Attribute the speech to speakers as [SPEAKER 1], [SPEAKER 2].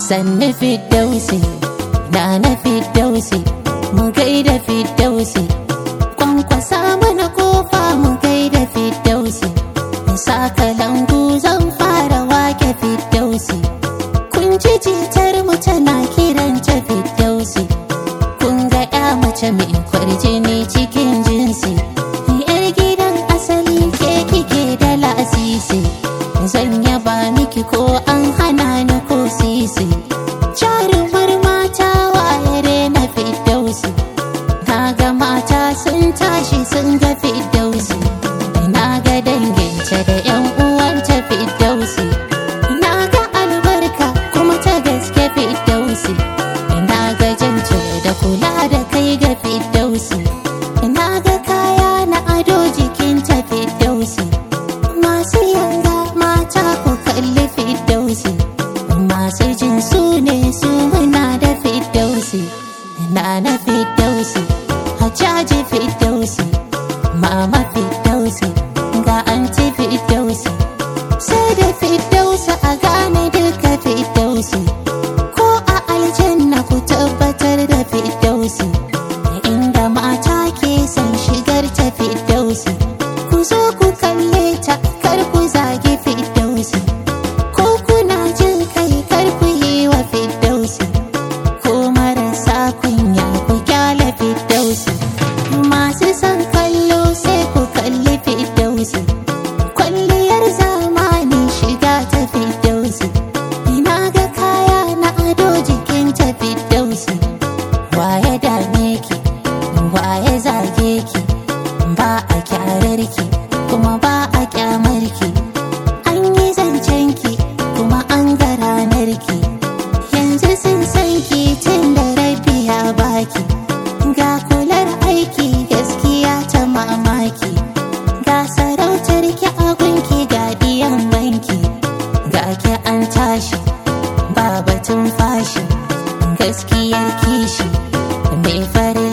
[SPEAKER 1] sannu Firdausi, na Firdausi, mu gaida Firdausi, kwankwasa mana kofa mu gaida Firdausi, sa kalangu zan fara wake Firdausi, kun ji jitar mu tana kiranta Firdausi, kun ga ya mace mai kwarjini cikin jinsi, yar gidan asali ke kike da lasisi, zan yaba miki ko an hana ni ko sisi, jarumar mata waye na Firdausi, na ga mata sun tashi sun ga Firdausi, na ga danginta da yan uwanta Firdausi, na ga albarka kuma ta gaske Firdausi, na ga janta da kula da kai ga Firdausi, na ga kaya na ado jikinta Firdausi, masu yanga mata ku kalli Firdausi, masu jin su ne su muna da Firdausi, na Firdausi, Hajjaji Firdausi, Mama Firdausi, ga Anti Firdausi, sai da Firdausi a gane duka Firdausi, ko a aljanna ku tabbatar da Firdausi, inda mata ke son shigar ta Firdausi, ku zo ku kalle ta kar ku zagi Firdausi, ko kuna jin kai kar ku yi wa Firdausi, ko marasa kunya ku kyale Firdausi, masu son kallo sai ku kalli Firdausi, kwalliyar zamani shiga ta Firdausi, ina ga kaya na ado jikin ta Firdausi, waye dame ki waye zage ki, ba a kyarar ki kuma ba a kyamar ki, an yi zancen ki kuma an ga ranar ki, yanzu sun san ki tun da rabi ya baki, ga kular aiki gaskiya ta mamaki, ga sarautar ki abinki ga diyan banki, ga ki an tashi ba batun fashi, gaskiyar kishi mai fari